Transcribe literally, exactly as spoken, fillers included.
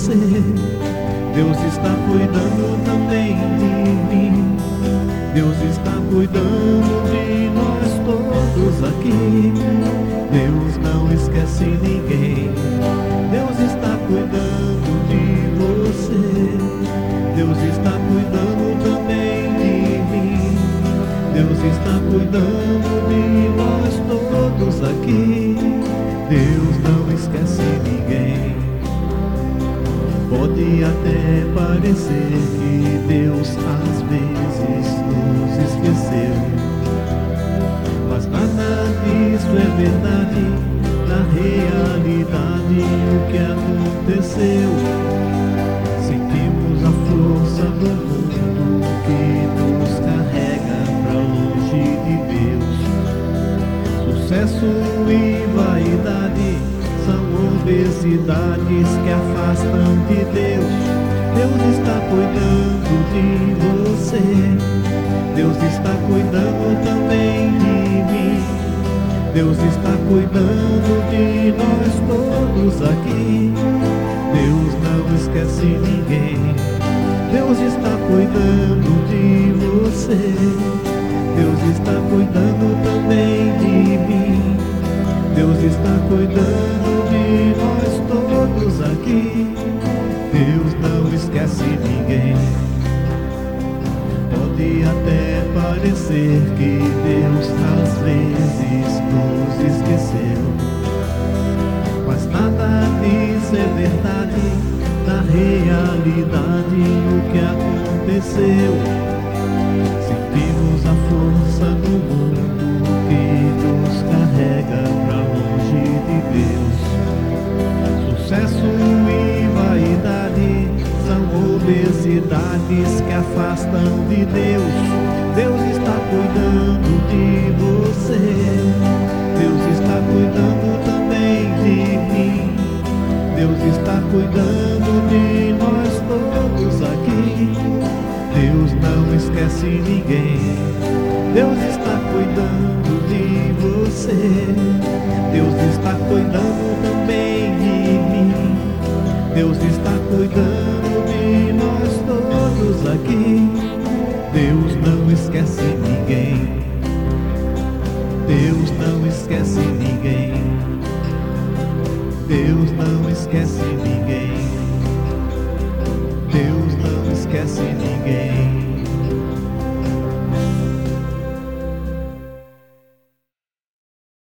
você. Deus está cuidando também de mim. Deus está cuidando de nós todos aqui. Deus não esquece ninguém. Deus está cuidando de você. Deus está cuidando também de mim. Deus está cuidando de nós todos aqui. Deus não esquece ninguém. Pode até parecer que Deus às vezes nos esqueceu, mas nada disso é verdade. Na realidade, o que aconteceu? Sentimos a força do mundo que nos carrega para longe de Deus. Sucesso e vaidade são obesidades que afastam de Deus. Deus está cuidando de você. Deus está cuidando também de mim. Deus está cuidando de nós todos aqui. Deus não esquece ninguém. Deus está cuidando de você. Deus está cuidando também de mim. Deus está cuidando de nós todos aqui. Deus não esquece ninguém. Pode até parecer que Deus às vezes nos esqueceu, mas nada disso é verdade. Na realidade, o que aconteceu? Sentimos a força do mundo que nos carrega para longe de Deus. Sucesso e vaidade são obesidades que afastam de Deus. Deus está cuidando de você. Deus está cuidando também de mim. Deus está cuidando de nós todos aqui. Deus não esquece ninguém. Deus está cuidando de você. Deus está cuidando também de mim. Deus está cuidando de nós todos aqui. Deus não esquece ninguém. Deus não esquece ninguém. Deus não esquece ninguém.